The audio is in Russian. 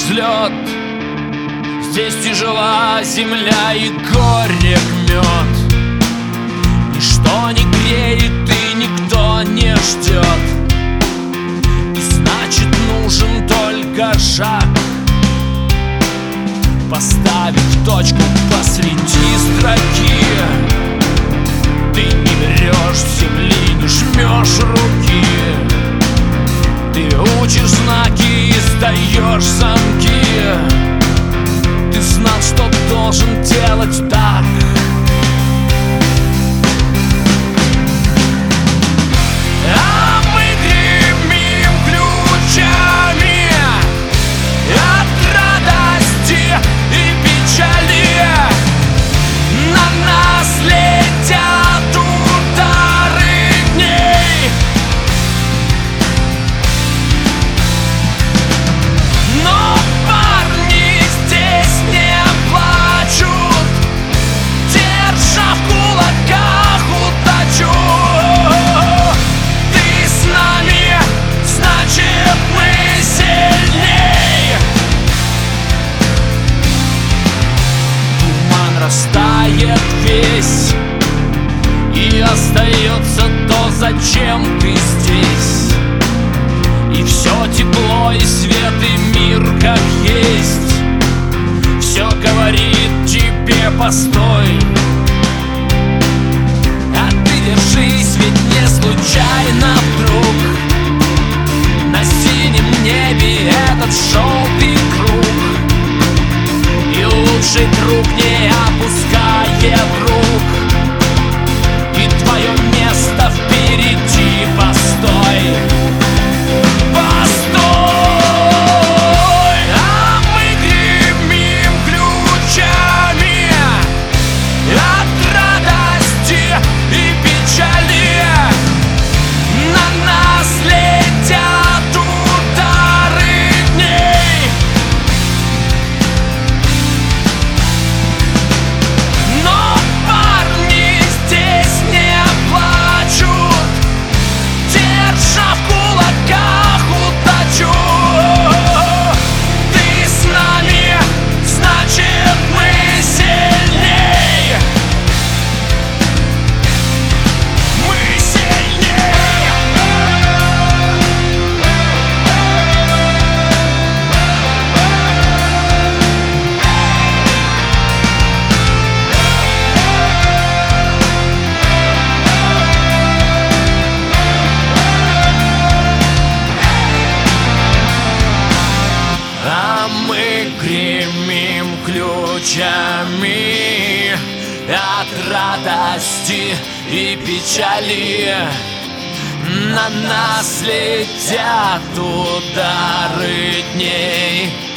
взлет. Здесь тяжела земля и горек мед. Ничто не греет и никто не ждет. И значит нужен только шаг, поставить точку посреди строки. Ты не берешь с земли, не жмешь руки. Ты учишь знаки и сдаешь замки. Ты знал, что должен делать так. А мы гремим ключами от радости и печали. На нас летят удары дней. Но парни здесь не плачут, держа в кулаках удачу. Ты с нами, значит мы сильней. Туман растает весь, и остается то, зачем ты здесь. И все тепло, и свет, и мир как есть все говорит тебе постой. А ты держись, ведь не случайно вдруг на синем небе этот желтый круг. И лучший друг не опускает рук. И твое место впереди, постой. Постой! А мы гремим ключами от радости и печали. На нас летят удары дней. Но парни здесь не плачут, держа в кулаках удачу. Ты с нами, значит мы сильней. Мы сильней. А мы гремим ключами от радости и печали. На нас летят удары дней.